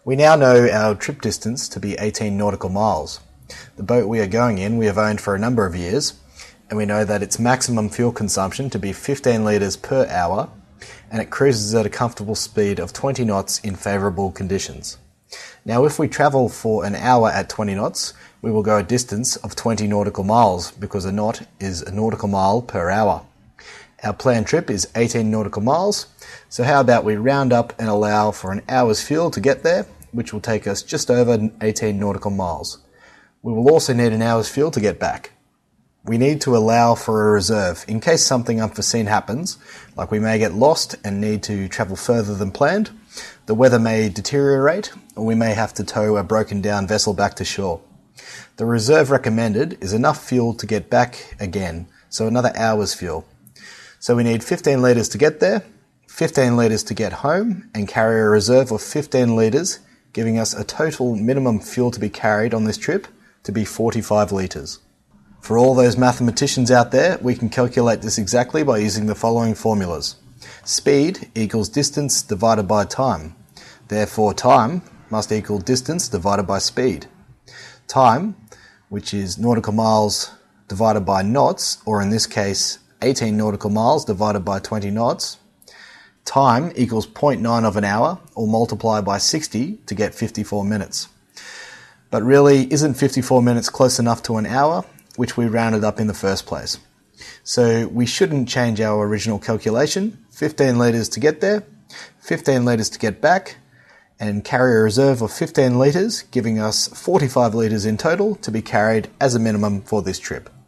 We now know our trip distance to be 18 nautical miles. The boat we are going in we have owned for a number of years, and we know that its maximum fuel consumption to be 15 litres per hour, and it cruises at a comfortable speed of 20 knots in favourable conditions. Now if we travel for an hour at 20 knots, we will go a distance of 20 nautical miles, because a knot is a nautical mile per hour. Our planned trip is 18 nautical miles, so how about we round up and allow for an hour's fuel to get there, which will take us just over 18 nautical miles. We will also need an hour's fuel to get back. We need to allow for a reserve in case something unforeseen happens, like we may get lost and need to travel further than planned, the weather may deteriorate, or we may have to tow a broken down vessel back to shore. The reserve recommended is enough fuel to get back again, so another hour's fuel. So we need 15 litres to get there, 15 litres to get home, and carry a reserve of 15 litres, giving us a total minimum fuel to be carried on this trip to be 45 litres. For all those mathematicians out there, we can calculate this exactly by using the following formulas. Speed equals distance divided by time. Therefore, time must equal distance divided by speed. Time, which is nautical miles divided by knots, or in this case, 18 nautical miles divided by 20 knots. Time equals 0.9 of an hour, or multiply by 60 to get 54 minutes. But really, isn't 54 minutes close enough to an hour, which we rounded up in the first place? So we shouldn't change our original calculation. 15 litres to get there, 15 litres to get back, and carry a reserve of 15 litres, giving us 45 litres in total to be carried as a minimum for this trip.